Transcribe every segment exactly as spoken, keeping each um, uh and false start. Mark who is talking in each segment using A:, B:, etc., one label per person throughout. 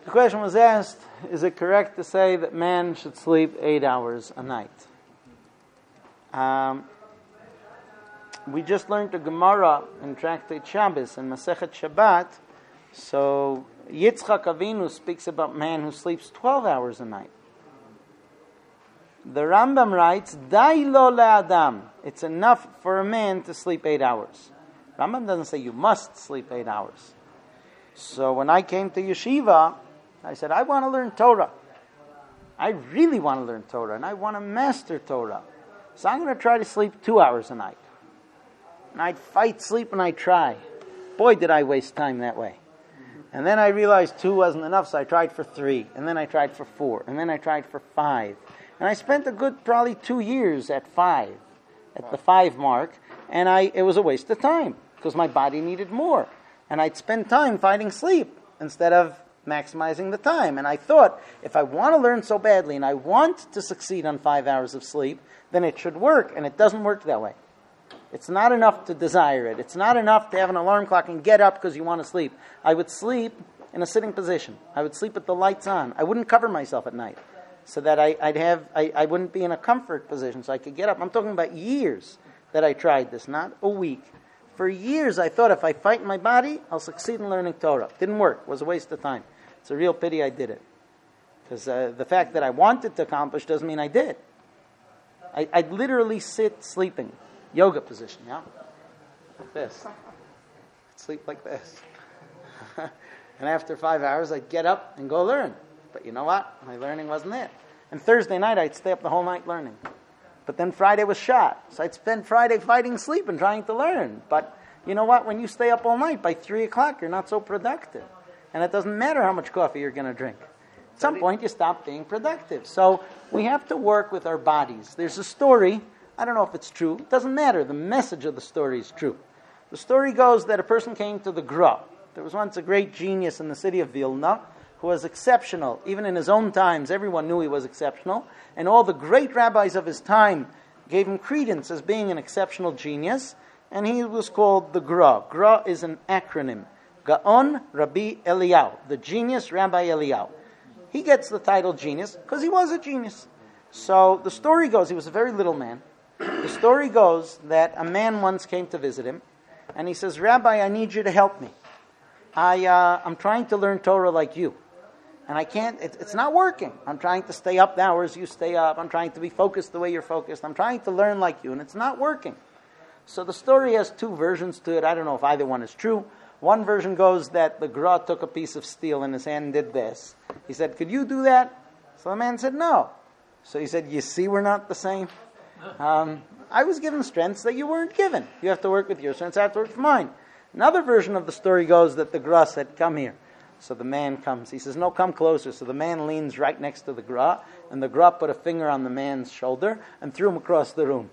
A: The question was asked, is it correct to say that man should sleep eight hours a night? Um, we just learned the Gemara in Tractate Shabbos and Masechet Shabbat. So Yitzchak Avinu speaks about man who sleeps twelve hours a night. The Rambam writes, Dai lo le'adam. It's enough for a man to sleep eight hours. Rambam doesn't say you must sleep eight hours. So when I came to yeshiva, I said, I want to learn Torah. I really want to learn Torah, and I want to master Torah. So I'm going to try to sleep two hours a night. And I'd fight sleep and I'd try. Boy, did I waste time that way. And then I realized two wasn't enough, so I tried for three. And then I tried for four. And then I tried for five. And I spent a good probably two years at five, at the five mark. And I it was a waste of time, because my body needed more. And I'd spend time fighting sleep instead of maximizing the time. And I thought, if I want to learn so badly and I want to succeed on five hours of sleep, then it should work. And it doesn't work that way. It's not enough to desire it. It's not enough to have an alarm clock and get up because you want to sleep. I would sleep in a sitting position. I would sleep with the lights on. I wouldn't cover myself at night, so that I, I'd have I, I wouldn't be in a comfort position, so I could get up. I'm talking about years that I tried this, not a week. For years I thought if I fight in my body, I'll succeed in learning Torah. Didn't work. It was a waste of time. It's a real pity I did it. Because uh, the fact that I wanted to accomplish doesn't mean I did. I, I'd literally sit sleeping. Yoga position, yeah? Like this. I'd sleep like this. And after five hours, I'd get up and go learn. But you know what? My learning wasn't it. And Thursday night, I'd stay up the whole night learning. But then Friday was shot. So I'd spend Friday fighting sleep and trying to learn. But you know what? When you stay up all night, by three o'clock, you're not so productive. And it doesn't matter how much coffee you're going to drink. At some point, you stop being productive. So we have to work with our bodies. There's a story. I don't know if it's true. It doesn't matter. The message of the story is true. The story goes that a person came to the Gra. There was once a great genius in the city of Vilna who was exceptional. Even in his own times, everyone knew he was exceptional. And all the great rabbis of his time gave him credence as being an exceptional genius. And he was called the Gra. Gra is an acronym. Gaon Rabbi Eliyahu, the genius Rabbi Eliyahu. He gets the title genius because he was a genius. So the story goes, he was a very little man. The story goes that a man once came to visit him, and he says, Rabbi, I need you to help me. I, uh, I'm trying to learn Torah like you, and I can't, it, it's not working. I'm trying to stay up the hours you stay up. I'm trying to be focused the way you're focused. I'm trying to learn like you, and it's not working. So the story has two versions to it. I don't know if either one is true. One version goes that the Gra took a piece of steel in his hand and did this. He said, could you do that? So the man said, no. So he said, you see we're not the same? Um, I was given strengths that you weren't given. You have to work with your strengths, I have to work with mine. Another version of the story goes that the Gra said, come here. So the man comes. He says, no, come closer. So the man leans right next to the Gra, and the Gra put a finger on the man's shoulder and threw him across the room.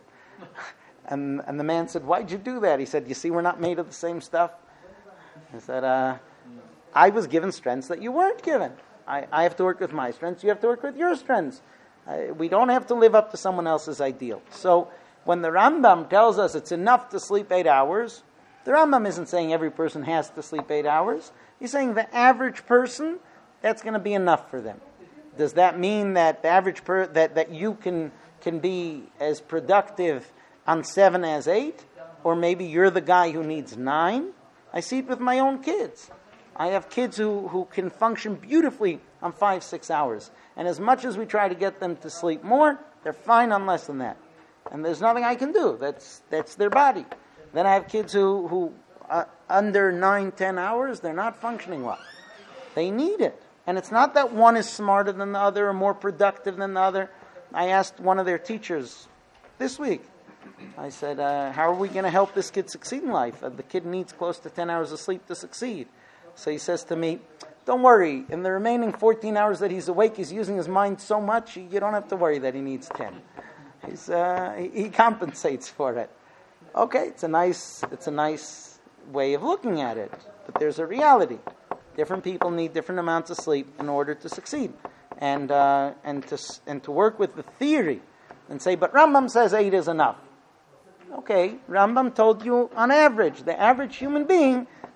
A: and, and the man said, why'd you do that? He said, you see we're not made of the same stuff? He said, uh, I was given strengths that you weren't given. I, I have to work with my strengths. You have to work with your strengths. Uh, we don't have to live up to someone else's ideal. So when the Rambam tells us it's enough to sleep eight hours, the Rambam isn't saying every person has to sleep eight hours. He's saying the average person, that's going to be enough for them. Does that mean that the average per that, that you can can be as productive on seven as eight? Or maybe you're the guy who needs nine? I see it with my own kids. I have kids who, who can function beautifully on five, six hours. And as much as we try to get them to sleep more, they're fine on less than that. And there's nothing I can do. That's that's their body. Then I have kids who, who uh, under nine, ten hours, they're not functioning well. They need it. And it's not that one is smarter than the other or more productive than the other. I asked one of their teachers this week, I said, uh, how are we going to help this kid succeed in life? Uh, the kid needs close to ten hours of sleep to succeed. So he says to me, don't worry, in the remaining fourteen hours that he's awake, he's using his mind so much, you don't have to worry that he needs ten. He's, uh, he, he compensates for it. Okay, it's a nice, it's a nice way of looking at it, but there's a reality. Different people need different amounts of sleep in order to succeed, and uh, and to and to work with the theory and say, but Rambam says eight is enough. Okay, Rambam told you on average, the average human being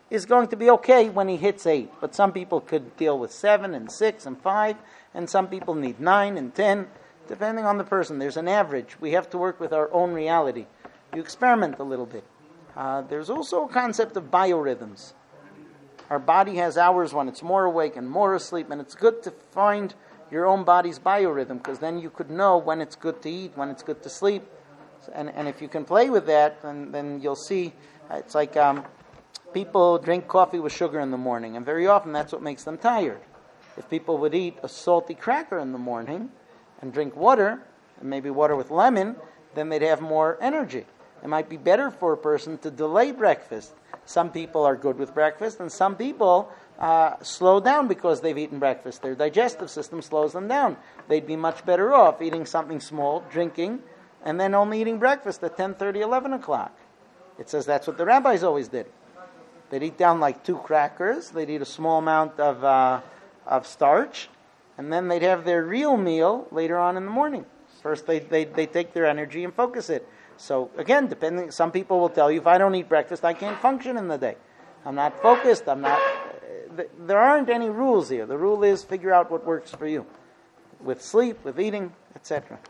A: is going to be okay when he hits eight. But some people could deal with seven and six and five, and some people need nine and ten, depending on the person. There's an average. We have to work with our own reality. You experiment a little bit. Uh, there's also a concept of biorhythms. Our body has hours when it's more awake and more asleep, and it's good to find your own body's biorhythm, because then you could know when it's good to eat, when it's good to sleep. And, and if you can play with that, then, then you'll see, it's like um, people drink coffee with sugar in the morning, and very often that's what makes them tired. If people would eat a salty cracker in the morning and drink water, and maybe water with lemon, then they'd have more energy. It might be better for a person to delay breakfast. Some people are good with breakfast, and some people uh, slow down because they've eaten breakfast. Their digestive system slows them down. They'd be much better off eating something small, drinking, and then only eating breakfast at ten thirty, eleven o'clock. It says that's what the rabbis always did. They'd eat down like two crackers. They'd eat a small amount of uh, of starch, and then they'd have their real meal later on in the morning. First, they they they take their energy and focus it. So again, depending, some people will tell you, if I don't eat breakfast, I can't function in the day. I'm not focused. I'm not. Uh, there aren't any rules here. The rule is figure out what works for you, with sleep, with eating, et cetera.